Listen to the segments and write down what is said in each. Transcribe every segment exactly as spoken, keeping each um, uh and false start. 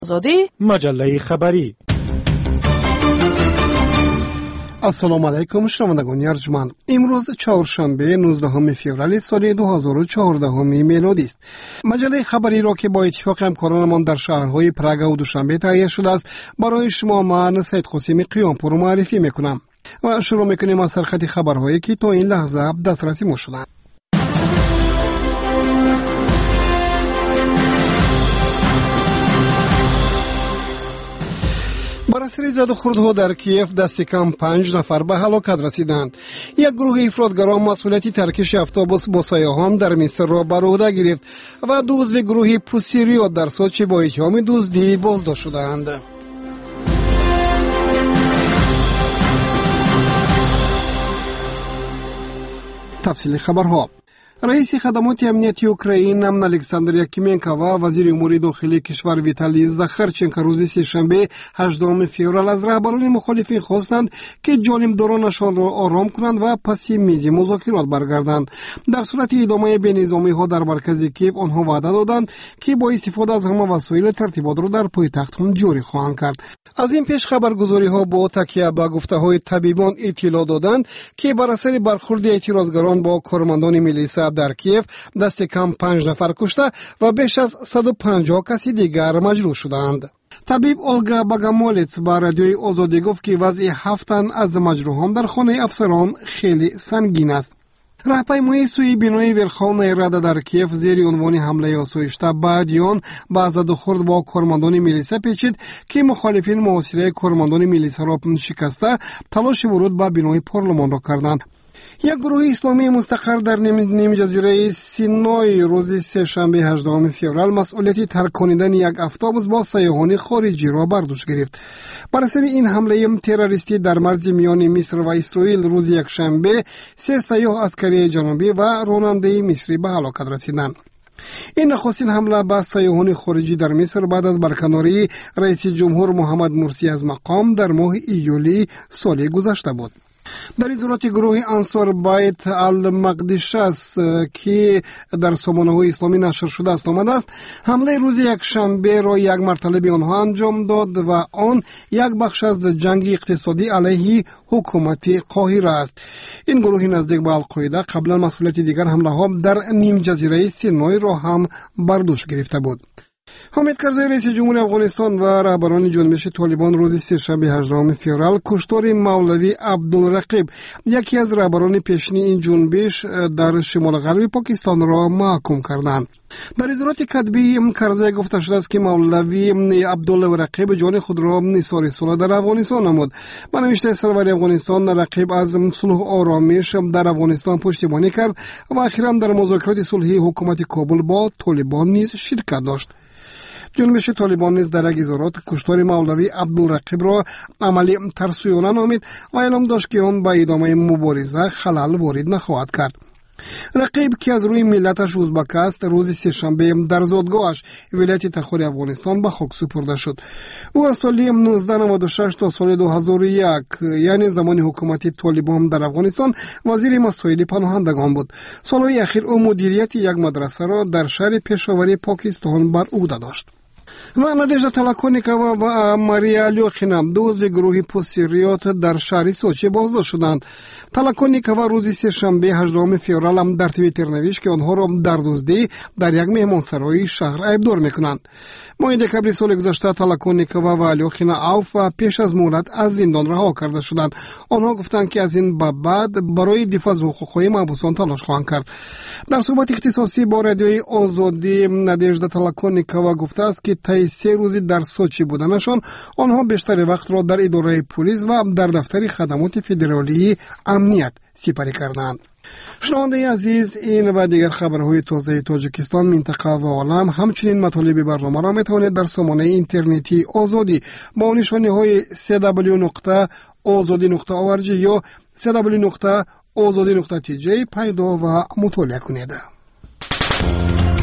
آزادی مجله خبری. السلام علیکم شنوندگان ارجمند. امروز چهارشنبه نوزدهم فوریه سال دو هزار و چهارده میلادی است. مجله خبری را که با اتفاق همکارانمان در شهرهای پراگ و دوشنبه تهیه شده است برای شما من سید قاسم قیامپور معرفی میکنم و شروع میکنیم از سرخط خبرهایی که تا این لحظه دسترسی ما شدند. بر اثر زد و خوردها در کیف دست کم پنج نفر به هلاکت رسیدند. یک گروه افراطگران مسئولیت ترکش اتوبوس با سیاحان در مصر را بر عهده گرفت و دو عضو گروه پوسیریوت در سوچی با اتهام دزدی بازداشت شدند. تفصیل خبرها. رئیس خدمات امنیتی اوکراین الکساندر یاکیمنکو و وزیر امور داخلی کشور ویتالی زاخارچنکو روز سه‌شنبه هجدهم فوریه از رهبران مخالفین خواستند که جانبدارانشان را آرام کنند و پس میز مذاکرات برگردند. در صورت ادامه بینظامی ها در مرکز کیف آنها وعده دادند که با استفاده از همه وسایل ترتیبات را در پایتخت جاری خواهند کرد. از این پیش خبرگزاری ها با تکیه به گفته های طبیبان اطلاع دادند که بر اثر برخورد اعتراضگران با کارمندان میلیسا در کیف دست کم پنج نفر کشته و بیش از صد و پنجاه کسی دیگر مجروح شدند. طبیب اولگا باگامولتس با رادیوی آزادی گفت که وضع هفت تن از مجروحان در خانه افسران خیلی سنگین است. راهپیمایی سوی بینای ورخانه راده در کیف زیر عنوان حمله آسایشته بعد آن با زد و خورد با کارمندان میلیسا پیچید که مخالفین محاصره کارمندان میلیسا را شکسته تلاش ورود به بینای پارلمان را کردند. یک گروه اسلامی مستقر در نیم جزیره سینای روز سه‌شنبه هجدهم فوریه مسئولیت ترکاندن یک اتوبوس با سیاحان خارجی را بر دوش گرفت. بر اثر این حمله تروریستی در مرز میان مصر و اسرائیل روز یکشنبه سه سیاح از کره جنوبی و راننده مصری به هلاکت رسیدند. این نخستین حمله به سیاحان خارجی در مصر بعد از برکناری رئیس جمهور محمد مرسی از مقام در ماه ایولی سال گذشته بود. در ازولات گروه انصار بیت المقدس که در سامانه‌های اسلامی نشر شده است آمده است حمله روز یک شنبه را یک مرتبه به آنها انجام داد و آن یک بخش از جنگ اقتصادی علیه حکومت قاهره است. این گروه نزدیک به القاعده قبلا مسئولیت دیگر حمله ها در نیم جزیره سینای را هم بر دوش گرفته بود. حامد کرزی رئیس جمهور افغانستان و رهبران جنبش طالبان روز سه‌شنبه هجدهم فوریه کشتار مولوی عبدالرقیب یکی از رهبران پیشین این جنبش در شمال غربی پاکستان را محکوم کردند. در اظهارات کتبی کرزی گفته شده است که مولوی عبدالرقیب جان خود را نثار صلح در افغانستان نمود. با نوشته سرور افغانستان رقیب از صلح و آرامش در افغانستان پشتیبانی کرد و اخیراً در مذاکرات صلحی حکومت کابل با طالبان نیز شرکت داشت. جنبش طالبان نیز در اظهارات کشتار مولوی عبدالرقیب را عملی ترسویانه نامید و اعلام داشت که آن به ادامه مبارزه خلل وارد نخواهد کرد. رقیب که از روی ملتش ازبک است روز سه‌شنبه در زادگاهش ولایت تخار افغانستان به خاک سپرده شد. او از سال نوزده نود و شش تا سال دو هزار و یک یعنی زمان حکومت طالبان در افغانستان وزیر مسائل پناهندگان بود. سالهای اخیر او مدیریت یک مدرسه را در شهر پشاور پاکستان بر عهده داشت. و نادژدا تالاکونیکووا و ماریا لیوخینا دو عضو گروه پوسیریوت در شهر سوچی بازداشت شدند. تالاکونیکووا روز سه‌شنبه هجدهم فوریه در توییتر نوشت که آنها را در دزدی در یک مهمانسرای شهر ایبدار میکنند. ماه دکبر سال گذشته تالاکونیکووا و لیوخینا اوف و پیش از مهلت از زندان رها کرده شدند. آنها گفتند که از این به بعد برای دفاع از حقوق‌های محبوسان تلاش خواهند کرد. در صحبت اختصاصی با رادیوی آزادی نادژدا تالاکونیکووا گفته است که طی سه روزی در سوچی بودنشان آنها بیشتر وقت را در اداره پلیس و در دفتر خدمات فدرالی امنیت سپری کردند. شنونده عزیز این و دیگر خبرهای تازه تاجیکستان، منطقه و عالم همچنین مطالب برنامه را میتوانید در سامانه اینترنتی آزادی با نشانی های دبلیو دبلیو دبلیو نقطه آزادی نقطه او ار جی یا دبلیو دبلیو دبلیو نقطه آزادی نقطه تی جی پیدا و مطالعه کنید.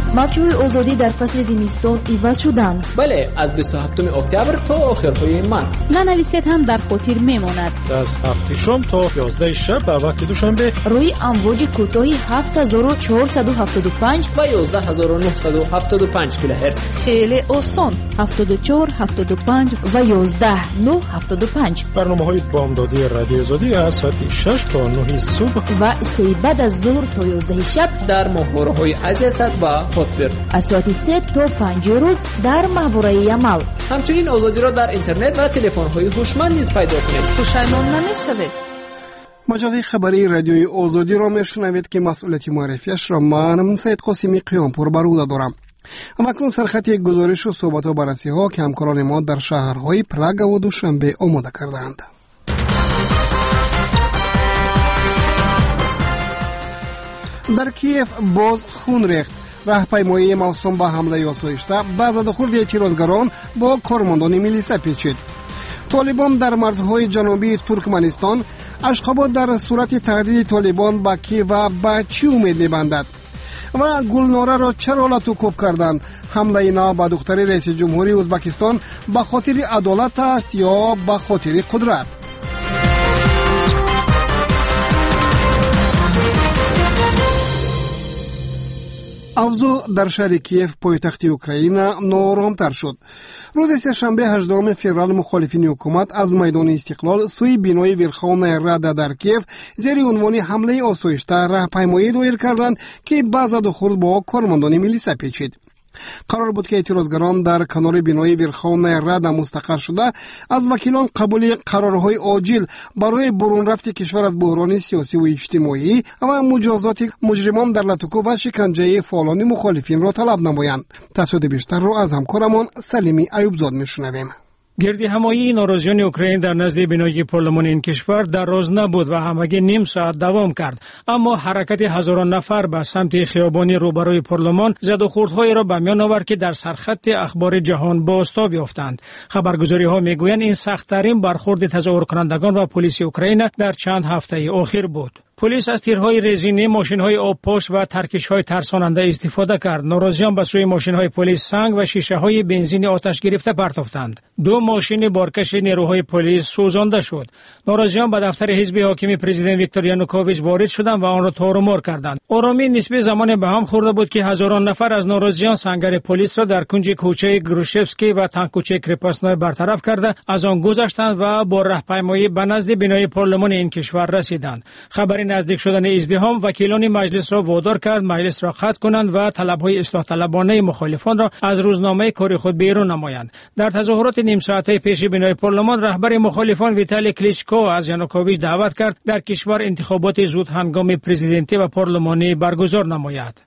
موجهای آزادی در فصل زمستان عوض شدند. بله، از بیست و هفتم اکتبر تا آخرهای مارس. ننویسید هم در خاطر میماند. از هفت شام تا یازده شب به وقت دوشنبه روی امواج کوتاه هفت هزار و چهارصد و هفتاد و پنج و یازده هزار و نهصد و هفتاد و پنج کیلوهرتز. خیلی آسان. هفتاد و چهار، هفتاد و پنج و یازده نه هفتاد و پنج. برنامه‌های بامدادی رادیو آزادی از ساعت شش تا نه صبح و سه بعد از ظهر تا یازده شب در ماهواره‌های عزیزت و هاتبرد. از ساعت سه تا پنج روز در ماهواره عمل. همچنین آزادی را در اینترنت و تلفن‌های هوشمند نیز پیدا کنید. پشیمان نمی‌شوید. مجله خبری رادیوی آزادی را میشنوید که مسئولیت معرفیش را من سید قاسمی قیامپور بر عهده دارم. اکنون سرخط یک گزارش و صحبت و بررسی ها که همکاران ما در شهرهای پراگ و دوشنبه آماده کردند. در کیف باز خون ریخت. راهپیمایی موسوم به حمله آسایشته به زدوخورد اعتراضگران با کارمندان میلیسا پیچید. طالبان در مرزهای جنوبی ترکمنستان، اشخابات در صورت تهدید طالبان به کی و به چی امید می‌بندد و گلناره را چرا لطوکوب کردند؟ حمله نو به دختر رئیس جمهوری ازبکستان به خاطر عدالت است یا به خاطر قدرت؟ اوضاع در شهر کیف پایتخت اوکراین نارامتر شد. روز سه‌شنبه هجدهم فوریه مخالفین حکومت از میدان استقلال سوی بینای ورخانه ردا در کیف زیر عنوان حمله آسایشته راهپیمایی دایر کردند که بعض دخول با کارمندان میلیسا پیچید. قرار بود که اعتراضگران در کنار بینای ورخانه ردا مستقر شده از وکیلان قبول قرارهای عاجل برای برون رفت کشور از بحران سیاسی و اجتماعی و مجازات مجرمان در لطوکو و شکنجه فعالان مخالفین را طلب نمایند. تفصیل بیشتر را از همکارمان سلیمی ایوبزاد میشنویم. گردی همایی ناراضیان اوکراین در نزد بینای پارلمان این کشور در روز نبود و همگی نیم ساعت دوام کرد، اما حرکت هزاران نفر به سمت خیابانی روبروی پارلمان زد و خوردهای را به میان آورد که در سرخط اخبار جهان بازتاب یافتند. خبرگزاری ها میگویند این سخت‌ترین برخورد تظاهر کنندگان و پلیس اوکراین در چند هفته اخیر بود. پلیس از تیرهای رزینی، ماشین‌های آبپاش و ترکش‌های ترساننده استفاده کرد. ناراضیان به سوی ماشین‌های پلیس سنگ و شیشه‌های بنزین آتش گرفته پرتافتند. دو ماشین بارکش نیروهای پلیس سوزانده شد. ناراضیان به دفتر حزب حاکم پرزیدنت ویکتور یانوکوویچ وارد شدند و آن را تارومار کردند. آرامی نسبی زمان به هم خورده بود که هزاران نفر از ناراضیان سنگر پلیس را در کنج کوچه گروشفسکی و تانکوچه کرپاسنوی برطرف کرده از آن گذشتند و با راهپیمایی به نزد بینای پارلمان این کشور رسیدند. خبر نزدیک شدن ازدحام وکیلان مجلس را وادار کرد مجلس را ختم کنند و طلب‌های اصلاح طلبانه مخالفان را از روزنامه کار خود بیرون نمایند. در تظاهرات نیم ساعته پیش بینای پارلمان رهبر مخالفان ویتالی کلیچکو از یانوکوویچ دعوت کرد در کشور انتخابات زود هنگام پرزیدنتی و پارلمانی برگزار نماید.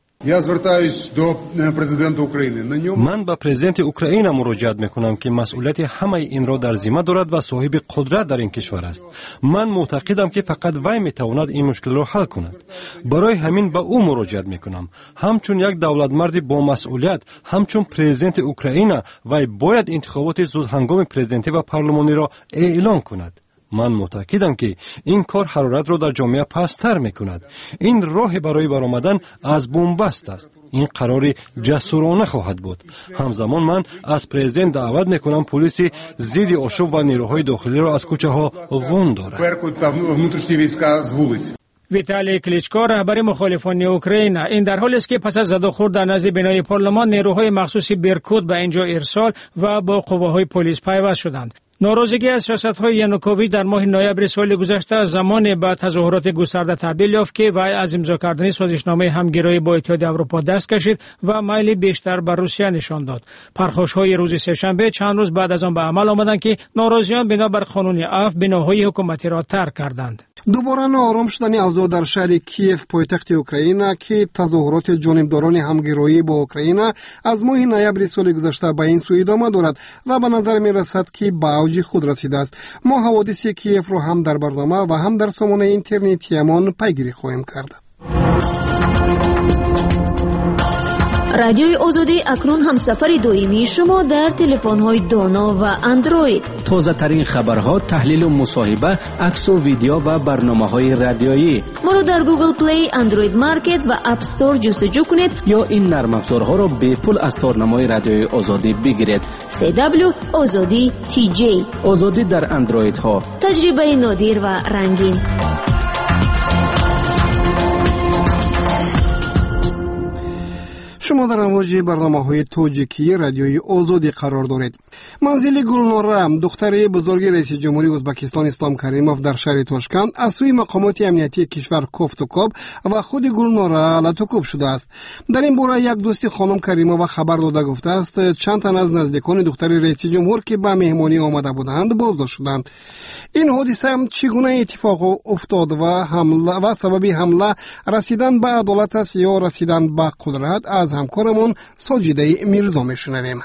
من به پرزیدنت اوکراین مراجعت میکنم که مسئولیت همه این را در ذمه دارد و صاحب قدرت در این کشور است. من معتقدم که فقط وی میتواند این مشکل را حل کند. برای همین به او مراجعت میکنم. همچون یک دولت مرد با مسئولیت، همچون پرزیدنت اوکراین وی باید انتخابات زود هنگام پرزیدنتی و پارلمانی را اعلان کند. من معتقدم که این کار حرارت را در جامعه پست‌تر میکند. این راه برای برآمدن از بنبست است. این قرار جسورانه خواهد بود. همزمان من از پرزیدنت دعوت میکنم پلیس ضد آشوب و نیروهای داخلی را از کوچه ها واندارد. ویتالی کلیچکو رهبر مخالفان اوکراین این در حالی است که پس از زد و خورد در نزد بینای پارلمان نیروهای مخصوص برکوت به اینجا ارسال و با قواهای پلیس پیوست شدند. ناراضگی از سیاست‌های یانوکوویچ در ماه نوامبر سال گذشته زمان به تظاهرات گسترده تبدیل یافت که وی از امضا کردن سازشنامه همگرایی با اتحادیه اروپا دست کشید و میل بیشتر بر روسیه نشان داد. پرخاش‌های روز سه‌شنبه چند روز بعد از آن به عمل آمدند که ناراضیان بنابر قانون اف بناهای حکومتی را ترک کردند. دوباره ناآرام شدن اوضاع در شهر کیف پایتخت اوکراین که تظاهرات جانبداران همگرایی با اوکراین از ماه نوامبر سال گذشته به این سو ادامه دارد و به نظر می رسد که به اوج خود رسیده است. ما حوادث کیف را هم در برنامه و هم در سامانه اینترنتیمان پیگیری خواهیم کرد. رادیوی آزادی اکنون هم سفر دویمی شما در تلفن‌های دانا و اندروید. تازه ترین خبرها، تحلیل و مصاحبه، عکس و ویدیو و برنامه‌های رادیویی. ما رو در گوگل پلی، اندروید مارکت و اپ استور جستجو کنید یا این نرم افزارها را به پول از تارنمای رادیوی آزادی بگیرید. سی دبلیو آزادی تی جی. آزادی در اندروید ها. تجربه نادر و رنگین. شما در امواج برنامه‌های توجیکی رادیوی آزادی قرار دارید. منزل گلنورا، دختر بزرگ رئیس جمهوری ازبکستان اسلام کریموف در شهر تاشکند از سوی مقامات امنیتی کشور کوفتوکوب و خود گلنورا لاتوکوب شده است. در این باره یک دوست خانم کریموف خبر داده گفته است چند تن از نزدیکان دختر رئیس جمهور که به مهمانی آمده بودند بازداشت شدند. این حادثه چگونه اتفاق افتاد و حمله و سبب حمله رسیدن به عدالت است یا رسیدن به قدرت؟ از همکارمون ساجیده میرزا میشنویم.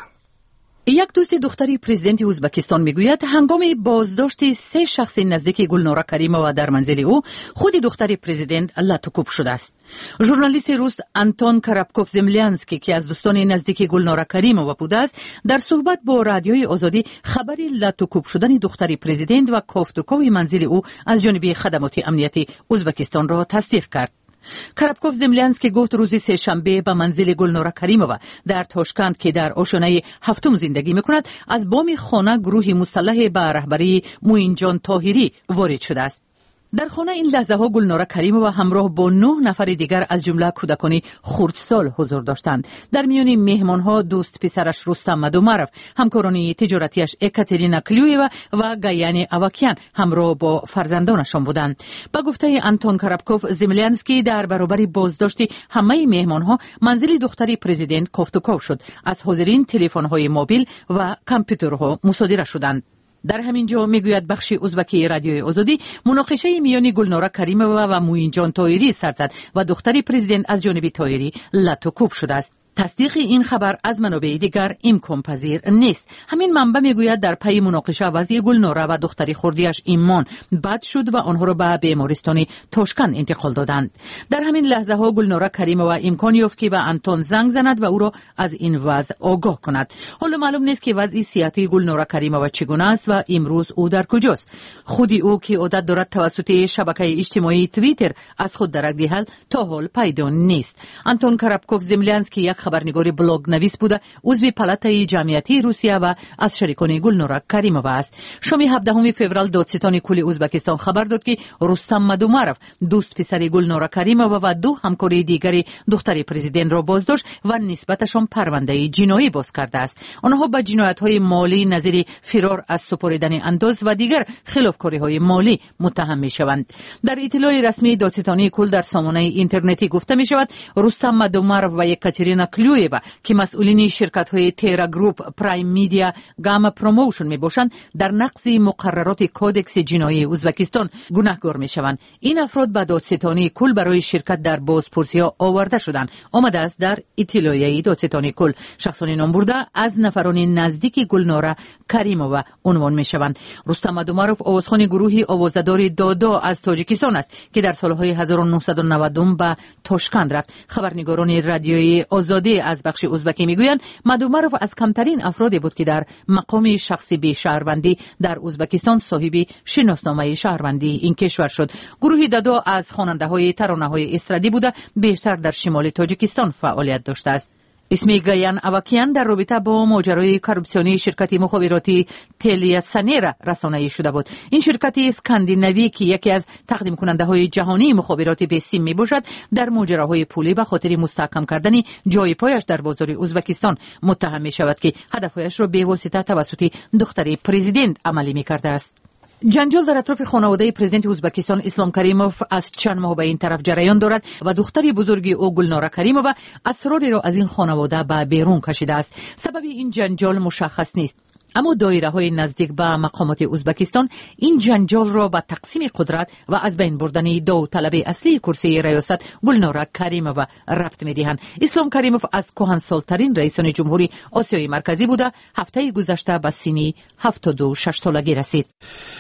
یک دوست دختری پرزیدنت ازبکستان میگوید هنگام بازداشت سه شخص نزدیک گلنورا کریمووا در منزل او خود دختر پرزیدنت لاتوکوب شده است. ژورنالیست روس آنتون کارابکوف زملینسکی که از دوستان نزدیک گلنورا کریمووا بوده است در صحبت با رادیوی آزادی خبر لاتوکوب شدن دختر پرزیدنت و کوفتوکوی منزل او از جانب خدمات امنیتی ازبکستان را تصدیق کرد. کارابکوف زملینسکی گفت روز سه شنبه به منزل گلنورا کریمووا در تاشکند که در آشنای هفتم زندگی میکند از بام خانه گروهی مسلح به رهبری موینجان طاهری وارد شده است. در خانه این لحظه ها گلنورا کریمووا همراه با نه نفر دیگر از جمله کودکان خردسال حضور داشتند. در میان مهمان ها دوست پسرش رستم مدومروف، همکاران تجارتیش اکاترینا کلیویوا و گایان اواکیان همراه با فرزندانشان بودند. با گفته آنتون کارابکوف زملینسکی در برابر بازداشت همه مهمان ها منزل دختر پرزیدنت کوفتوکوف شد. از حاضرین تلفن های موبیل و کامپیوترها مصادره شدند. در همین جا میگوید بخش ازبکی رادیوی آزادی مناقشه میان گلنورا کریمووا و موینجان طاهری سر زد و دختر پرزیدنت از جانب طاهری لاتوکوب شده است. تصدیق این خبر از منابع دیگر امکان پذیر نیست. همین منبع میگوید در پی مناقشه وضع گلنورا و دختری خردیش ایمان بد شد و آنها را به بیمارستان تاشکند انتقال دادند. در همین لحظه ها گلنورا کریمووا امکان یافت که به آنتون زنگ زند و او را از این وضع آگاه کند. حالا معلوم نیست که وضع صحتی گلنورا کریمووا چگونه است و امروز او در کجاست. خودی او که عادت دارد توسط شبکه اجتماعی توییتر از خود درک دهد تا حال پیدا نیست. آنتون کارابکوف زملینسکی یک خبرنگار بلاگ نویس بوده، عضو پالاتای جمعیتی روسیه و از شریکان گلنورا کریمووا است. شام هفدهم فوریه دادستان کل ازبکستان خبر داد که رستم مدومروف دوست پسر گلنورا کریمووا و دو همکار دیگر دختر پرزیدنت را بازداشت و نسبتشان پرونده جنایی باز کرده است. آنها به جنایت‌های مالی نظیر فرار از سپردن انداز و دیگر خلافکاری‌های مالی متهم می‌شوند. در اطلاع رسمی دادستانی کل در سامانه اینترنتی گفته می‌شود رستم مدومروف و اکاترینا کلیویوا که مسئولین شرکت‌های تیرا گروپ، پرایم میدیا، گاما پروموشن میباشند در نقض مقررات کودکس جنایی ازبکستان گناهکار میشوند. این افراد به دادستانی کل برای شرکت در بازپرسی‌ها آورده شدند. آمده است در اطلاعیه دادستانی کل شخصان نام برده از نفران نزدیک گلنورا کریمووا عنوان میشوند. رستم مدومروف آوازخوان گروهی آوازدار دادا از تاجیکستان است که در سالهای هزار و نهصد و نود به تاشکند رفت. خبرنگاران رادیوی آزادی از بخش ازبکی میگویند مدومروف از کمترین افرادی بود که در مقام شخصی به شهروندی در ازبکستان صاحب شناسنامه شهروندی این کشور شد. گروه دادا از خواننده‌های ترانه‌های استرادی بوده، بیشتر در شمال تاجیکستان فعالیت داشته است. اسم گایان اواکیان در رابطه با ماجرای کارپسیونی شرکت مخابراتی تلیا سنیرا رسانه‌ای شده بود. این شرکت اسکاندیناوی که یکی از تقدیم کننده های جهانی مخابرات به سیم می باشد در ماجراهای پولی به خاطر مستحکم کردن جای پایش در بازار ازبکستان متهم می شود که هدفهایش را به واسطه توسط دختر پرزیدنت عملی می کرده است. جنجال در اطراف خانواده پرزیدنت ازبکستان اسلام کریموف از چند ماه به این طرف جریان دارد و دختری بزرگی او گلنورا کریمووا اسراری را از این خانواده به بیرون کشیده است. سبب این جنجال مشخص نیست، اما دایره های نزدیک به مقامات ازبکستان این جنجال را به تقسیم قدرت و از بین بردن داوطلب اصلی کرسی ریاست گلنورا کریمووا ربط می‌دهند. اسلام کریموف از کهنسال‌ترین رئیسان جمهوری آسیای مرکزی بوده، هفته گذشته به سن هفتاد و شش سالگی رسید.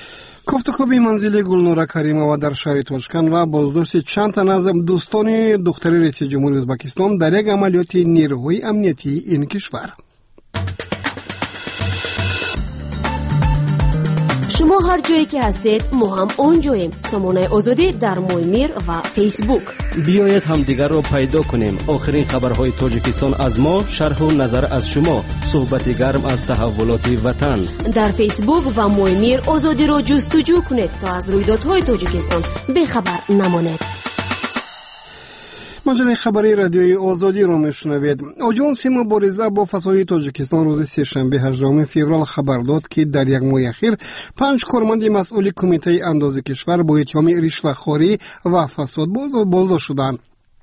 کوفتکوبی منزل گلنور کریمова در شهر توشکان و بازداشت چند تن از دوستان دختر رئیس جمهوری ازبکستان در یک عملیات نیروهای امنیتی این کشور. شما هر جایی که هستید ما هم اونجاییم. سامانه آزادی در مویمیر و فیسبوک. بیایید همدیگر را پیدا کنیم. آخرین خبرهای تاجیکستان از ما، شرح و نظر از شما، صحبت گرم از تحولات وطن. در فیسبوک و مویمیر آزادی را جستجو کنید تا از رویدادهای تاجیکستان بخبر نمانید. مجله خبری رادیوی آزادی را میشنوید. آژانس مبارزه با فساد تاجیکستان روز سه‌شنبه هجدهم فوریه خبر داد که در یک ماه اخیر پنج کارمند مسئول کمیته اندازه کشور با اتهام رشوه‌خواری و فساد بازداشت شدند.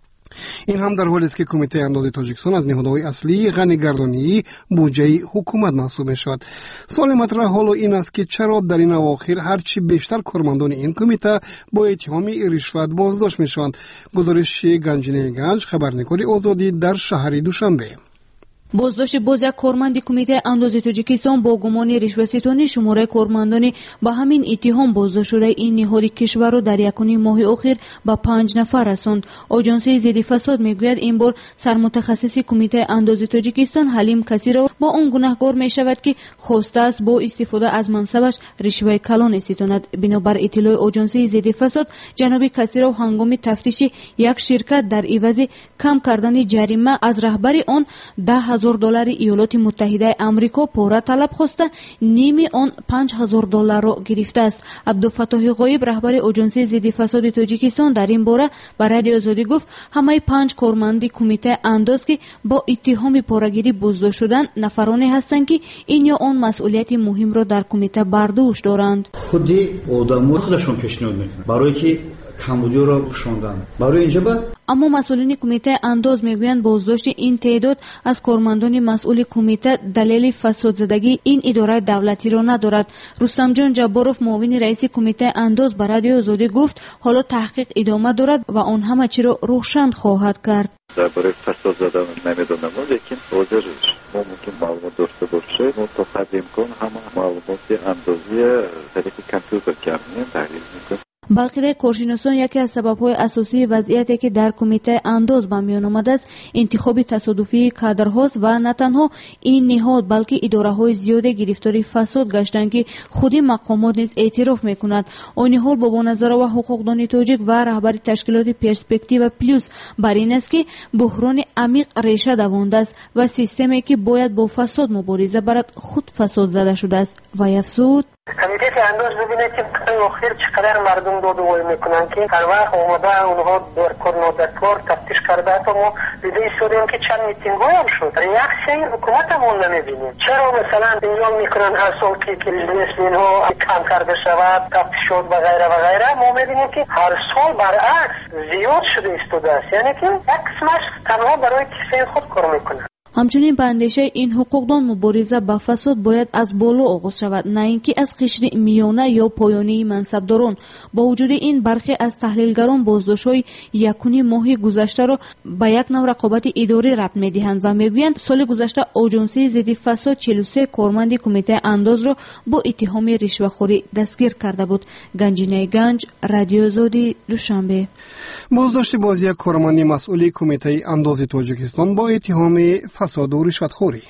این هم در حالی است که کمیته اندازه تاجیکستان از نهادهای اصلی غنی‌گردانی بودجه حکومت محسوب می‌شود. سوال مطرح حالا این است که چرا در این اواخر هرچی بیشتر کارمندان این کمیته با اتهام رشوت بازداشت می‌شوند. گزارش گنجینه گنج، خبرنگار آزادی در شهر دوشنبه. بازداشت باز یک کارمند کمیته اندازه تاجیکستان با گمان رشوه‌ستانی شماره کارمندان با همین اتهام بازداشت شده این نهاد کشور را در یکونی ماه اخیر با پنج نفر رساند. آژانس ضد فساد میگوید این بار سرمتخصص کمیته اندازه تاجیکستان حلیم کسی را با آن گناهکار میشود که خواسته است با استفاده از منصبش رشوه کلان ستاند. بنابر اطلاع آژانس ضد فساد جناب کسی را هنگام تفتیش یک شرکت در عوض کم کردن جریمه از رهبر آن ده هزار دلار ایالات متحده آمریکا پوره طلب خواسته، نیمی آن پنج هزار دلار را گرفته است. عبدالفتاح غایب رهبر آژانس ضد فساد تاجیکستان در این باره به رادیو آزادی گفت همه پنج کارمند کمیته انداز که با اتهام پاره‌گیری بازداشت شدند نفرانی هستند که این یا آن مسئولیت مهم را در کمیته برداشت دارند. خودی آدم‌ها خودشون پیشنهاد میکنن برای که کمبودی را پوشاندن. برای اینجا با اما مسئولین کمیته انداز میگویند بازداشت این تعداد از کارمندان مسئول کمیته دلیل فساد زدگی این اداره دولتی را ندارد. رستم جان جباروف معاون رئیس کمیته انداز به رادیو آزادی گفت حالا تحقیق ادامه دارد و آن همه چی را روشن خواهد کرد. درباره فساد زدن نمیدونم لیکن حاضر ما ممکن معلومات داشته باشه ما تا حد امکان همه معلومات اندازی طریق کامپیوتر کردیم تحلیل میکنیم. برخلاف کارشناسان یکی از سبب‌های اساسی وضعیتی که در کمیته انداز به میان آمده است انتخاب تصادفی کادرهاست و نه تنها این نهاد بلکه اداره‌های زیاد گرفتار فساد گشتند که خودی مقامات نیز اعتراف می‌کنند. آن حال با نظر و حقوقدان تاجیک و رهبر تشکیلات پرسپکتیو پلوس بر این است که بحران عمیق ریشه دوانده است و سیستمی که باید با فساد مبارزه برد خود فساد زده شده است و افزود کمیته انداز ببینه که آخر چقدر مردم دادوایی میکنن که هر وقت اومده اونها دارکار نادرکار تفتیش کرده تا ما دیده شدیم که چند میتینگ هم شد ریاکسی حکومت همون نمیبینیم. چرا مثلا اینجا میکنن هر سال که لیست اینها کم کرده شود تفتیش شد و غیره و غیره ما میبینیم که هر سال برعکس زیاد شده ایستاده است، یعنی که یک قسمش تنها برای کیسه خود کار میکنن. همچنین به اندیشه این حقوقدان مبارزه با فساد باید از بالا آغاز شود نه اینکه از قشر میانه یا پایانی منصبداران. با وجود این برخی از تحلیلگران بازداشت‌های یکونی ماه گذشته را به یک نوع رقابت اداری ربط می‌دهند و می‌گویند سال گذشته آژانس ضد فساد چهل و سه کارمند کمیته انداز را با اتهام رشوه‌خوری دستگیر کرده بود. گنجینه گنج، رادیو آزادی، دوشنبه. بازداشت باز یک کارمند مسئول کمیته انداز تاجیکستان با اتهام فساد و رشوه‌خوری.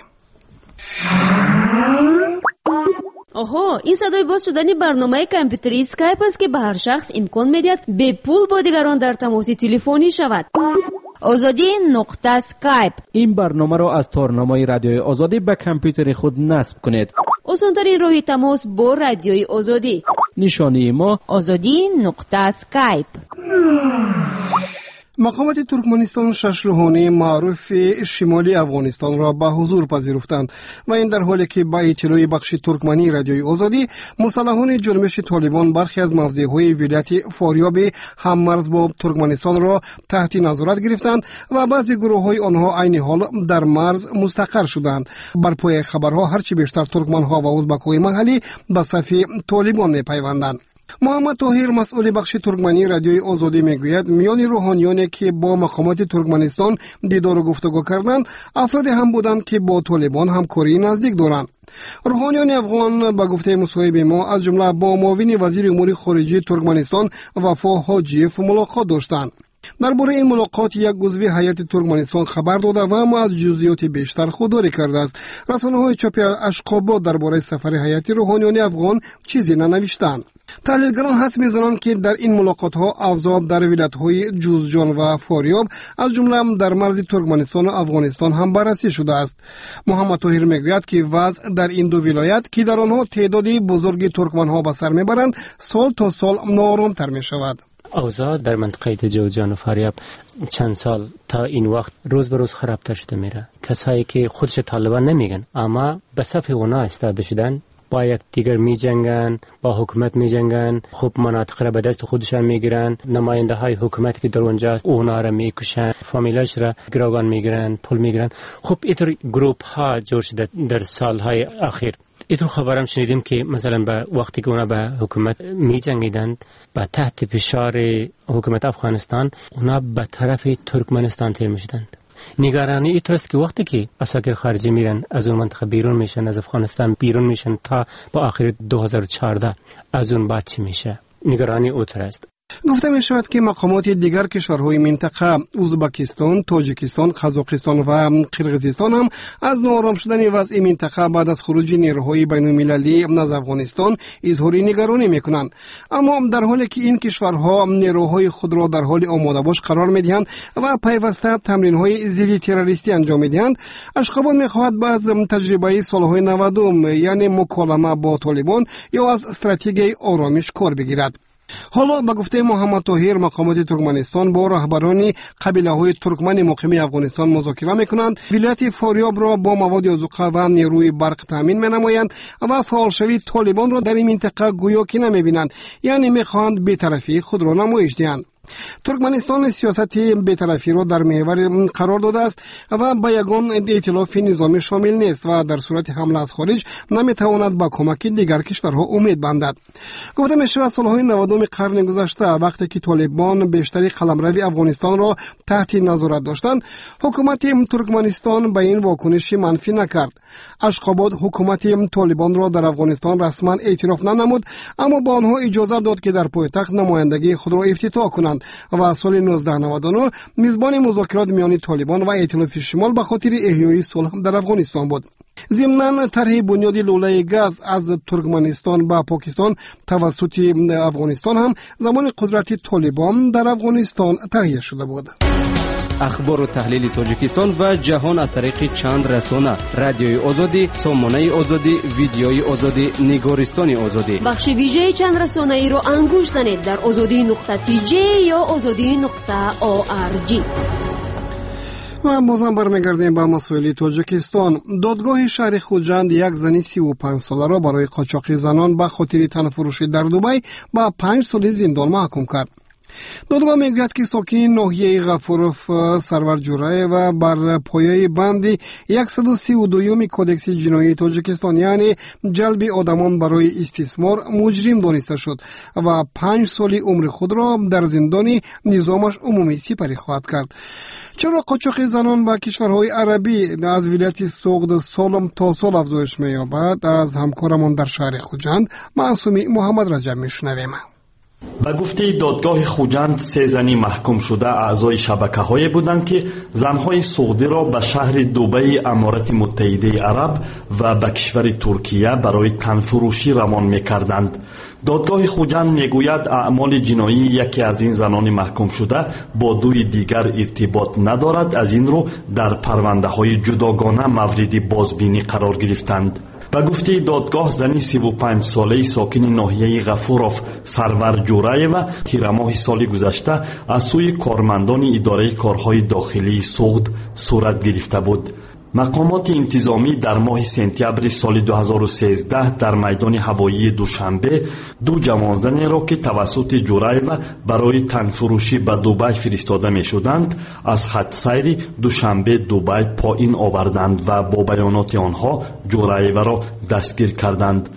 آها، این صدای باز شدن برنامه کامپیوتری اسکایپ است که به هر شخص امکان می‌دهد به پول با دیگران در تماس تلفنی شود. آزادی نقطه اسکایپ. این برنامه را از تارنمای رادیوی آزادی به کامپیوتر خود نصب کنید. آسان‌ترین راه تماس با رادیوی آزادی. نشانی ما آزادی نقطه اسکایپ. مقامات ترکمنستان شش روحانی معروف شمالی افغانستان را به حضور پذیرفتند و این در حالی که با اطلاع بخش ترکمنی رادیوی آزادی مسلحان جنبش طالبان برخی از موضع‌های ولایت فاریاب هممرز با ترکمنستان را تحت نظارت گرفتند و بعضی گروه‌های آنها عین حال در مرز مستقر شدند. بر پای خبرها هرچی بیشتر ترکمن‌ها و ازبک‌های محلی به صف طالبان می‌پیوندند. محمد طاهر مسئول بخش ترکمنی رادیوی آزادی میگوید میان روحانیانی که با مقامات ترکمنستان دیدار و گفتگو کردند افرادی هم بودند که با طالبان همکاری نزدیک دارند. روحانیان افغان با گفته مصاحبه ما از جمله با معاون وزیر امور خارجه ترکمنستان وفا حاجیف ملاقات داشتند. درباره این ملاقات یک عضو هیئت ترکمنستان خبر داده و اما از جزئیات بیشتر خودداری کرده است. رسانه‌های چاپی اشقابات درباره سفر هیئت روحانیان افغان چیزی ننوشتند. تحلیلگران حدس می‌زنند که در این ملاقات‌ها اوضاع در ولایت‌های جوزجان و فاریاب از جمله در مرز ترکمنستان و افغانستان هم بررسی شده است. محمد طاهر می‌گوید که وضع در این دو ولایت که در آنها تعدادی بزرگی ترکمن‌ها به سر می‌برند سال تا سال نارام‌تر می‌شود. اوضاع در منطقه جوزجان و فاریاب چند سال تا این وقت روز به روز خرابتر شده میره. کسایی که خودش طالبان نمیگن اما به صف اونا استاده شدن با یک دیگر می جنگن، با حکومت می جنگن، خب مناطق را به دست خودشان می گیرن، نماینده های حکومت که در اونجا است اونا را می کشن، فامیلاش را گروگان می گیرن، پول می گیرن. خب اینطور گروپ ها جور شده در سالهای اخیر. اینطور خبرم شنیدیم که مثلا به وقتی که اونا به حکومت می جنگیدند با تحت فشار حکومت افغانستان اونا به طرف ترکمنستان تیر می شدند. نگرانی اینطور است که وقتی که اساکر خارجی میرن از اون منطقه بیرون میشن، از افغانستان بیرون میشن تا با آخر دو هزار و چهارده از اون بعد چی میشه؟ نگرانی اوتر است. گفته می شود که مقامات دیگر کشورهای منطقه ازبکستان، تاجیکستان، قزاقستان و قرقیزستان هم از ناآرام شدن وضع منطقه بعد از خروج نیروهای بین المللی از افغانستان اظهار نگرانی میکنند. اما در حالی که این کشورها نیروهای خود را در حال آماده باش قرار میدهند و پیوسته تمرین‌های ضد تروریستی انجام میدهند، اشقابات میخواهد باز تجربه سالهای نود یعنی مکالمه با طالبان یا از استراتژی آرامش کار بگیرد. حالا به گفته محمد طاهر مقامات ترکمنستان با رهبران قبیله‌های ترکمن مقیم افغانستان مذاکره می‌کنند، ولایت فاریاب را با مواد آذوقه و نیروی برق تامین می‌نمایند و فعالشوی طالبان را در این منطقه گویا که نمی‌بینند، یعنی می‌خواهند بی‌طرفی خود را نمایش دهند. ترکمنستان سیاست بی‌طرفی را در محور قرار داده است و به یگان ائتلاف نظامی شامل نیست و در صورت حمله از خارج نمیتواند با کمک دیگر کشورها امید بندد. گفته میشود سالهای نودم قرن گذشته وقتی که طالبان بیشتری قلمرو افغانستان را تحت نظارت داشتند، حکومت ترکمنستان به این واکنشی منفی نکرد. اشقابات حکومت طالبان را در افغانستان رسما اعتراف ننمود، اما با آنها اجازه داد که در پایتخت نمایندگی خود را افتتاح کنند و سال نوزده نود و نه میزبان مذاکرات میان طالبان و ائتلاف شمال به خاطر احیای صلح در افغانستان بود. ضمناً طرح بنیاد لوله گاز از ترکمنستان به پاکستان توسط افغانستان هم زمان قدرت طالبان در افغانستان تهیه شده بود. اخبار و تحلیل تاجیکستان و جهان از طریق چند رسانه: رادیوی آزادی، سامانه آزادی، ویدیوی آزادی، نگارستان آزادی. بخش ویژه چند رسانه ای رو انگوش زنید در آزادی نقطه تی جی یا آزادی نقطه او آر جی. و بازم برمیگردیم به مسائل تاجیکستان. دادگاه شهر خوجند یک زن سی و پنج ساله را برای قاچاق زنان به خاطر تنفروشی در دبی به پنج سال زندان محکوم کرد. دادگاه میگوید که ساکنین ناحیه غفورف سرور جورای و بر پایه بند صد و سی و دو کودکس جنایی تاجیکستان یعنی جلب آدمان برای استثمار مجرم دانسته شد و پنج سال عمر خود را در زندان نظامش عمومی سپری خواهد کرد. چرا قاچاق زنان به کشورهای عربی از ولایت سوغد سال تا سال افزایش می‌یابد؟ از همکارمان در شهر خوجند معصومی محمد رجب میشنویم. به گفته دادگاه خوجند سه زنی محکوم شده اعضای شبکه‌هایی بودند که زنهای سعودی را به شهر دبی امارات متحده عرب و به کشور ترکیه برای تنفروشی روان می‌کردند. دادگاه خوجند میگوید اعمال جنایی یکی از این زنان محکوم شده با دوی دیگر ارتباط ندارد، از این رو در پرونده‌های جداگانه مورد بازبینی قرار گرفتند. به گفته دادگاه زنی سی و پنج ساله ساکن ناحیه غفورف سرور جورای و تیر ماه سال گذشته از سوی کارمندان اداره کارهای داخلی سوغد صورت گرفته بود. مقامات انتظامی در ماه سپتامبر سال دو هزار و سیزده در میدان هوایی دوشنبه دو جوانزن را که توسط جورای و برای تنفروشی به دبی فرستاده می شدند از خط سیر دوشنبه دبی پایین آوردند و با بیانات آنها جورای را دستگیر کردند.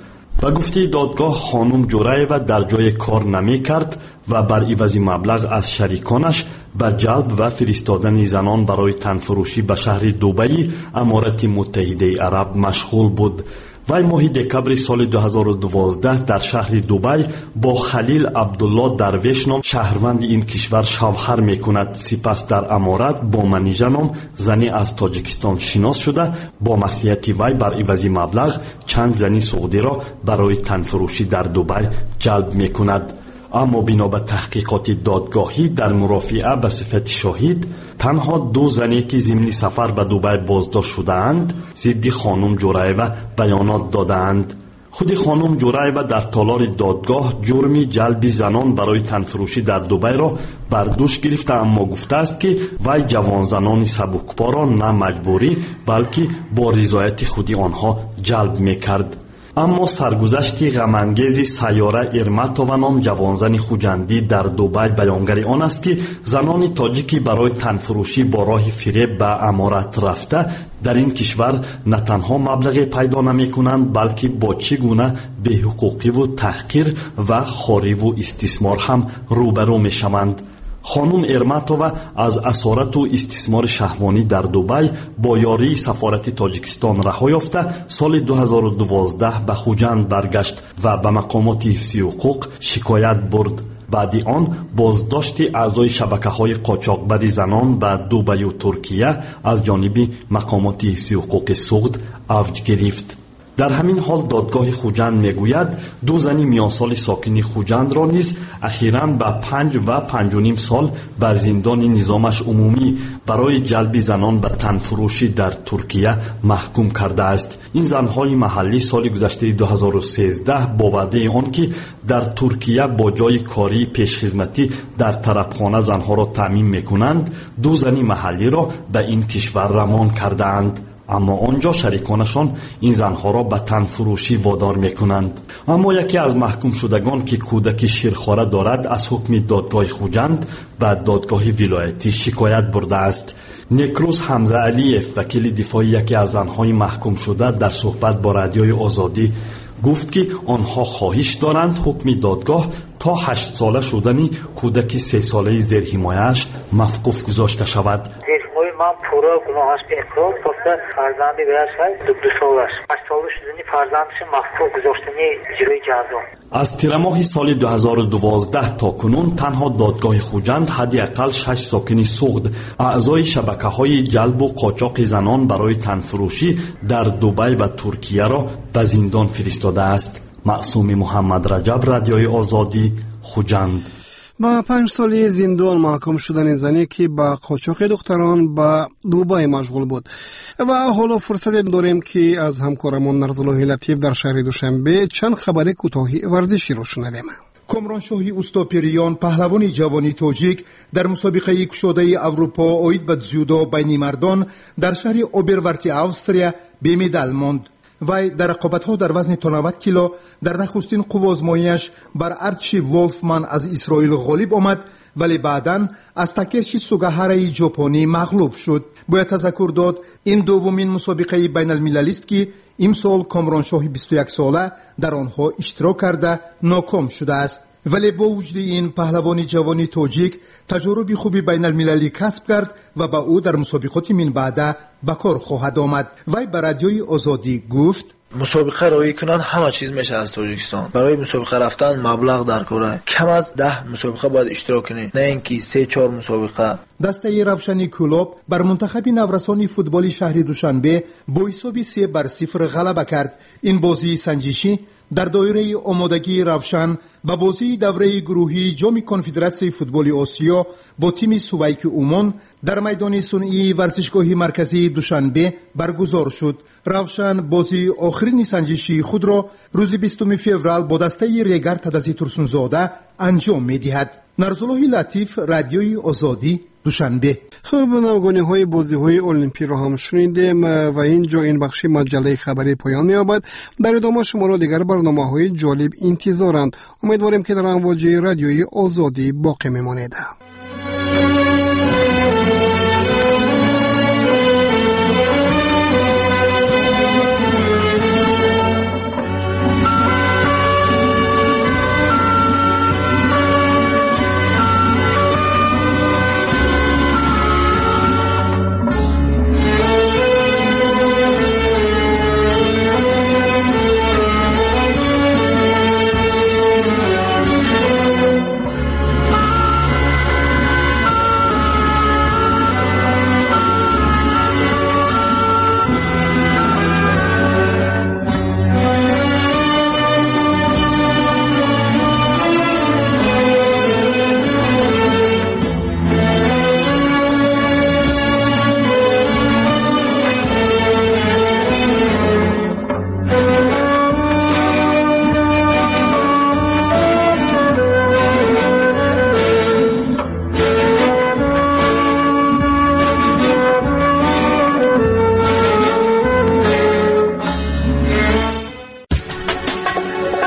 به گفته دادگاه خانم جورایوا در جای کار نمی کرد و بر عوض مبلغ از شریکانش به جلب و فرستادن زنان برای تنفروشی به شهر دبی امارات متحده عرب مشغول بود. وی ماه دکبر سال دو هزار و دوازده در شهر دبی با خلیل عبدالله درویش نام شهروند این کشور شوهر میکند. سپس در امارات با منیژه نام زنی از تاجیکستان شناس شده با مصلحت وی بر عوض مبلغ چند زنی سعودی را برای تنفروشی در دبی جلب میکند. اما بنا به تحقیقات دادگاهی در مرافعه به صفت شاهد تنها دو زنی که ضمن سفر به دبی بازداشت شده‌اند ضد خانم جورایوا بیانات دادند. خود خانم جورایوا در تالار دادگاه جرم جلب زنان برای تنفروشی در دبی را بر دوش گرفته، اما گفته است که وی جوان زنان سبکبار را نه مجبوری بلکه با رضایت خود آنها جلب میکرد. اما سرگذشت غمانگیز سیاره ارماتووا نام جوانزن خوجندی در دبی بیانگر آن است که زنان تاجیکی برای تنفروشی با راه فریب به امارات رفته در این کشور نه تنها مبلغ پیدا نمی کنند بلکه با چگونه بی‌حقوقی و تحقیر و خواری و استثمار هم روبرو می شوند. خانم ارماتووا از اسارت و استثمار شهوانی در دبی با یاری سفارت تاجیکستان رها یافته سال دو هزار و دوازده به خوجند برگشت و به مقامات حفظی حقوق شکایت برد. بعد آن بازداشت اعضای شبکه‌های قاچاقبر زنان به دبی و ترکیه از جانب مقامات حفظی حقوق سعود اوج گرفت. در همین حال دادگاه خوجند میگوید دو زنی میان سال ساکن خوجند را نیز اخیراً به پنج و پنج و نیم سال به زندان نظامش عمومی برای جلب زنان به تنفروشی در ترکیه محکوم کرده است. این زنهای محلی سال گذشته دو هزار و سیزده با وعده آن که در ترکیه با جای کاری پیشخدمتی در طربخانه زنها را تامین میکنند دو زنی محلی را به این کشور رمان کردند، اما آنجا شریکانشان این زنها را به تنفروشی وادار میکنند. اما یکی از محکوم شدگان که کودک شیرخواره دارد از حکم دادگاه خوجند به دادگاه ولایتی شکایت برده است. نیکروز حمزه علیف وکیل دفاع یکی از زنهای محکوم شده در صحبت با رادیوی آزادی گفت که آنها خواهش دارند حکم دادگاه تا هشت ساله شدنی کودک سه ساله زیر حمایه‌اش موقوف گذاشته شود. من پورا گناهش بیکرار پس فرزندی بیاش دو دو سالش هشت ساله شدنی فرزندش موقوف گذاشتنی اجرای جزا. از تیر ماه سال دو هزار و دوازده تا کنون تنها دادگاه خوجند حداقل شش ساکن سعود اعضای شبکه‌های جلب و قاچاق زنان برای تنفروشی در دبی و ترکیه را به زندان فرستاده است. معصوم محمد رجب، رادیوی آزادی، خوجند. با پنج سالی زندان محکوم شدن زنی که با قاچاق دختران به دبی مشغول بود. و حالا فرصت داریم که از همکارمون نرزالله لطیف در شهر دوشنبه چند خبر کوتاهی ورزشی رو شنویم. کامرانشاهی اوستاپریان پهلوان جوانی تاجیک در مسابقه کشاده اروپا اوید به زیودو بین مردان در شهر اوبرورتی اوستریا به مدال ماند. وی در رقابت‌ها در وزن تا نود کیلو در نخستین قوازماییش بر ارچی ولفمن از اسرائیل غالب آمد، ولی بعداً از تاکیچی سوگاهارای ژاپنی مغلوب شد. باید تذکر داد این دومین مسابقه بین المللی است که امسال کامرانشاهی بیست و یک ساله در آنها اشتراک کرده ناکام شده است. ولی با وجود این پهلوان جوانی تاجیک تجربه خوبی بین المللی کسب کرد و با او در مسابقات من بعده به کار خواهد آمد. وی به رادیوی آزادی گفت مسابقه روی کنند همه چیز میشه از تاجیکستان. برای مسابقه رفتن مبلغ در کاره کم از ده مسابقه باید اشتراک کنی، نه اینکه سه چهار مسابقه. دسته روشنی کلوب بر منتخب نورسان فوتبالی شهر دوشنبه با حساب سه بر صفر غلبه کرد. این بازی سنجشی در دایره آمادگی روشن با بازی دوره گروهی جام کنفدراسیون فوتبال آسیا با تیم سویک عمان در میدان صنعی ورزشگاه مرکزی دوشنبه برگزار شد. روشن بازی آخرین سنجشی خود را روز بیستم فوریه با دسته ریگر تدزی ترسونزاده انجام می‌دهد. نرزالله لطیف، رادیوی آزادی، دوشنبه. خب نمگانی های بازی های المپی رو هم شنیدیم و اینجا این بخش مجله خبری پایان می‌یابد. در ادامه شما را دیگر برنامه های جالب انتظارند. امیدواریم که در امواج رادیوی آزادی باقی میمانید.